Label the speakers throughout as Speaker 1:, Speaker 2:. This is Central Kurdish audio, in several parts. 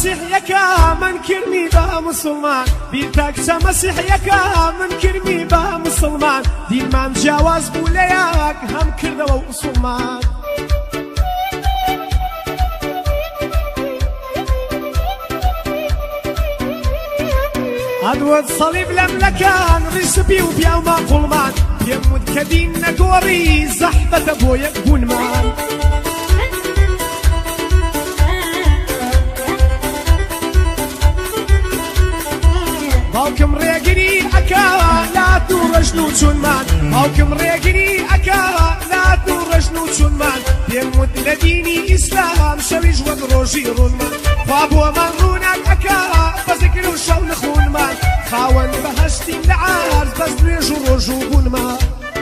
Speaker 1: مسيحيكا من كرمي با مسلمان بيرتاكسا مسيحيكا من كرمي با مسلمان دين من جواز بولياك هم كردوا مسلمان أدود صليب لملكان رسبي وبيا وما قلمان يمود كدين نقوري زحبة أبويا بونمان باوكم ريقني أكا لا تورجنو تشونمان باوكم ريقني أكا لا تورجنو تشونمان يمود لديني إسلام شويج وقروجي رونمان فابو مغرونك أكا بذكر وشو نخون مان خاون بهشتي لعارز بس نيجو روجو بونمان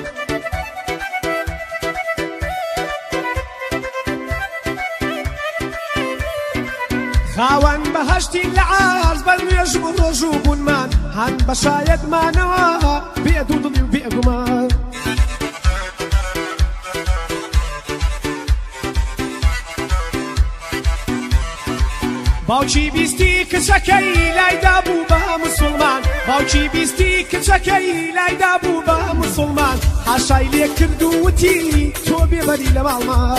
Speaker 1: خاون بهشتي لعارز بس نيجو روجو بونمان هن بشايد مانوا بيدو ضلي وبيقمان باوچی بیستی کچکی لایدا بو با مسلمان باوچی بیستی کچکی لایدا بو با مسلمان حاشای لیک کردو وتی تو بیبری لمالمان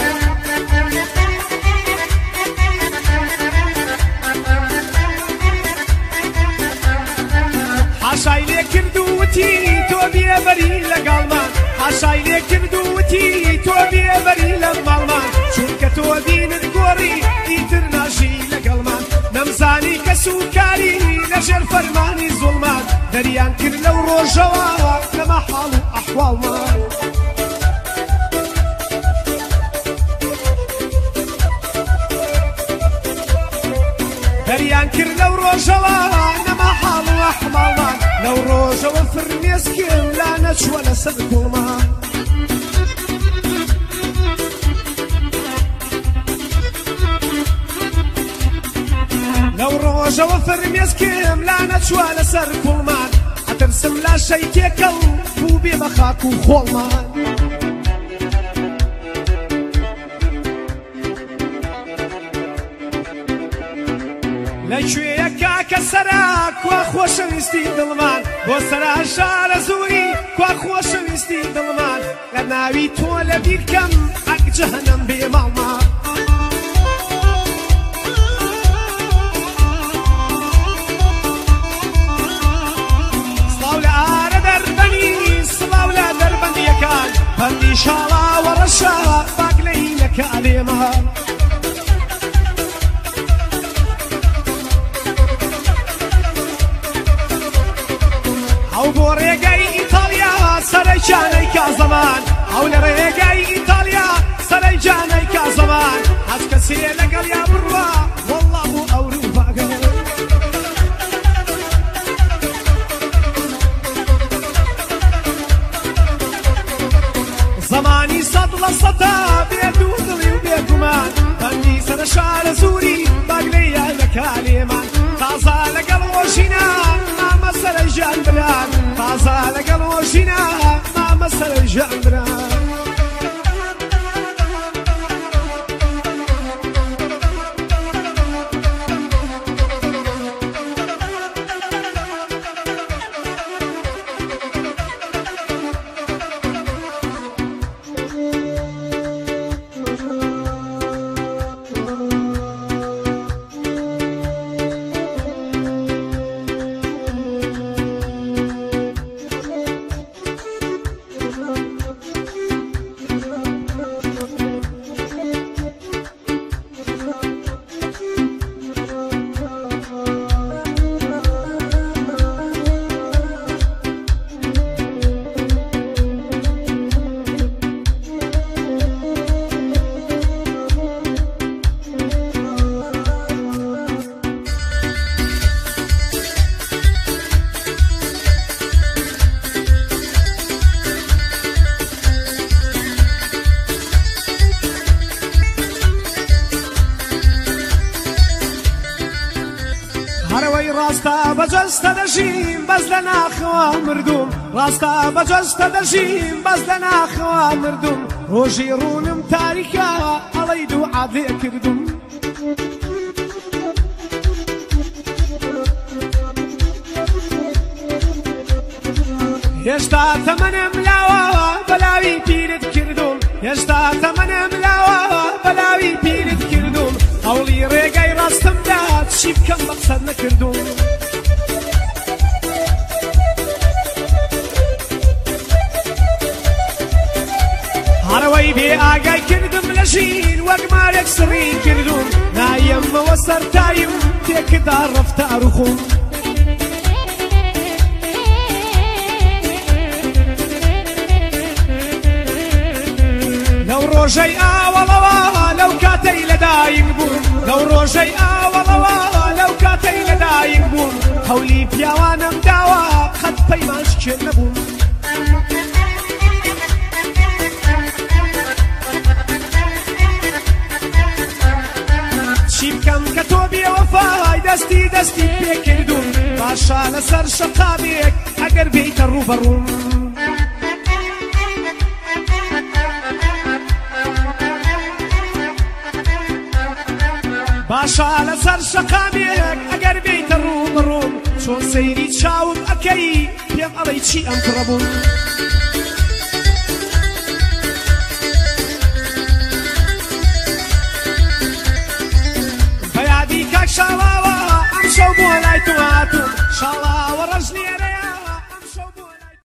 Speaker 1: حاشای لیک کردو وتی تو بیبری لگالمان حاشای لیک کردو وتی تو بیبری لمالمان چونکه تو دینت گوری ایترناشی لگالمان نمزانی كسوكاري نجر فرماني ظلمان دريان كر لو روجوا لما حالو أحوال مان دريان كر لو روجوا لما حالو أحوال مان لو روجوا فرميس كم لا نجوى لسد ظلمان لو روجا وفرميس كم لا نتشوى لسر كلمان أترسم لا شي تيكل بوبي بخاكو خولمان لشوية كاكا سراك واخوش ويستي دلمان بو سرا شار زوري واخوش ويستي دلمان لناوي تولى بيركم حق جهنم بمالمان بندي شالا ورشا باقلي لك عليما أو بوريقاي إيطاليا سريجاني كازمان أو لريقاي إيطاليا سريجاني كازمان هسكسي لك يا بروا والله أوروبا زماني صدل الصدا بيدو ضلي وبيكمان بني سنة شعر زوري باقلي لك عليمان طازا لقل وشينا ما مسل الجان بلان طازا لقل وشينا ما مسل الجان بلان راستا بجست دشیم بس لنا خوا مردوم راستا بجست دشیم بس لنا خوا مردوم روجی رونم تاریکا علی دو عادی کردم هێشتا تەمەنم لاوە بەلاوی پیرت کردوم هێشتا تەمەنم لاوە بەلاوی پیرت کردوم هەوڵی ڕێگای ڕاستمدا چی بکەم مەقسەد نەکردوم هەڕەوەی بێ ئاگای کردم لە ژین وەک مارێک سڕی کردوم نایەمەوە سەرتایم تێکدا ڕەفتار و خوم لەو ڕۆژەی ئاوەڵەوە لەو کاتەی لەدایک بووم لەو ڕۆژەی ئاوەڵەوە لەو کاتەی لەدایک بووم هەولی پیاوانم داوە قەت پەیمانش کرد نەبووم چی بکەم کە تۆ بێوەفای دەستی دەستی پێ کردوم باشە لەسەر شەقامێک ئەگەر بێیتە ڕووبەڕووم باشە لەسەر شەقامێک ئەگەر بێیتە ڕووبەڕووم چۆن سەیری چاوم ئەکەی پێم ئەڵەی چی ئەم کوڕەبووم بەیادی کاک شاڵاوە ئەم شەو بۆ لای تۆ هاتووم شاڵاوە ڕەژنێرە